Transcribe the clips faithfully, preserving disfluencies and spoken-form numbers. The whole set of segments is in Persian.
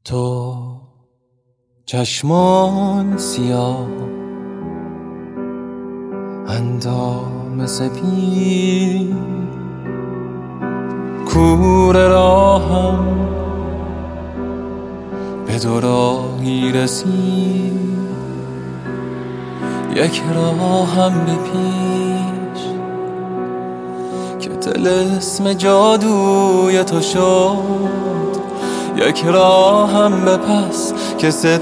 تو چشمان سیاه، اندام سپید، کوره راهم به دو راهی رسید، یک راهم به پیش که طلسم جادوی تو شد، یک راهم به پس که صدای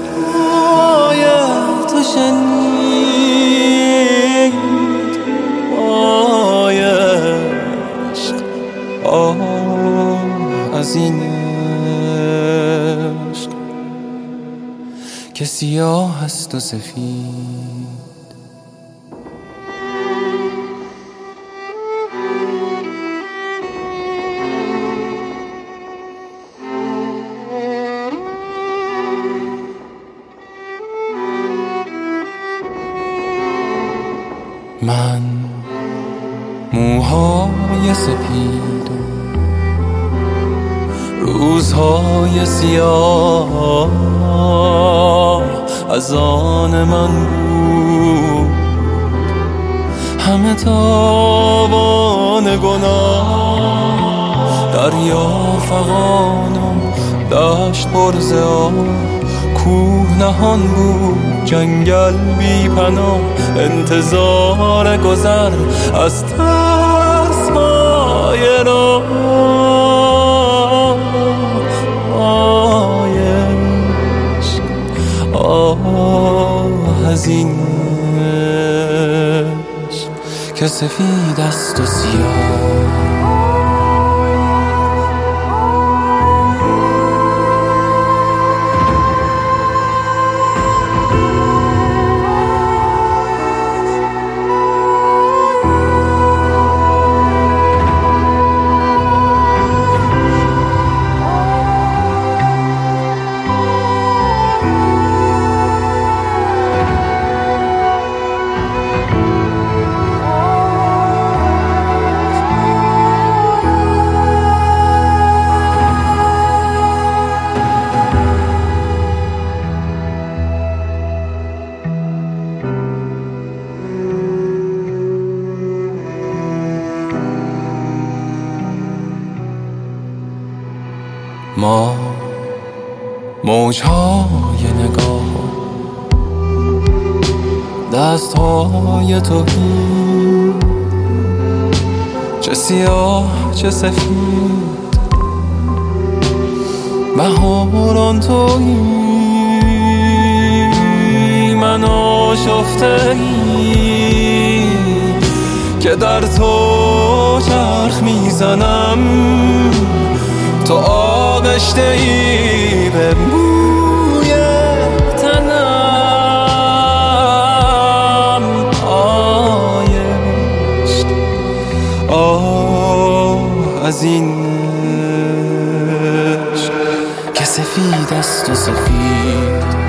تو شنید. آی عشق، آه از این عشق که سیاه است و سفید. من موهای سپید و روزهای سیاه از آن من بود، همه تاوان گناه، دریا فغان و دشت پر ز آب، کوه نهان بود، جنگل بی پناه، انتظار گذر از ترس‌های راه. آی عشق، آه از این عشق که سفید است و سیاه. ما موجهای نگاه، دستهای توهی، چه سیاه چه سفید، بهاران تویی، من آشفته‌ای که در تو چرخ میزنم، تو آغشته‌ای به بوی تنم. آی عشق، آه از این عشق که سفید است و سفید.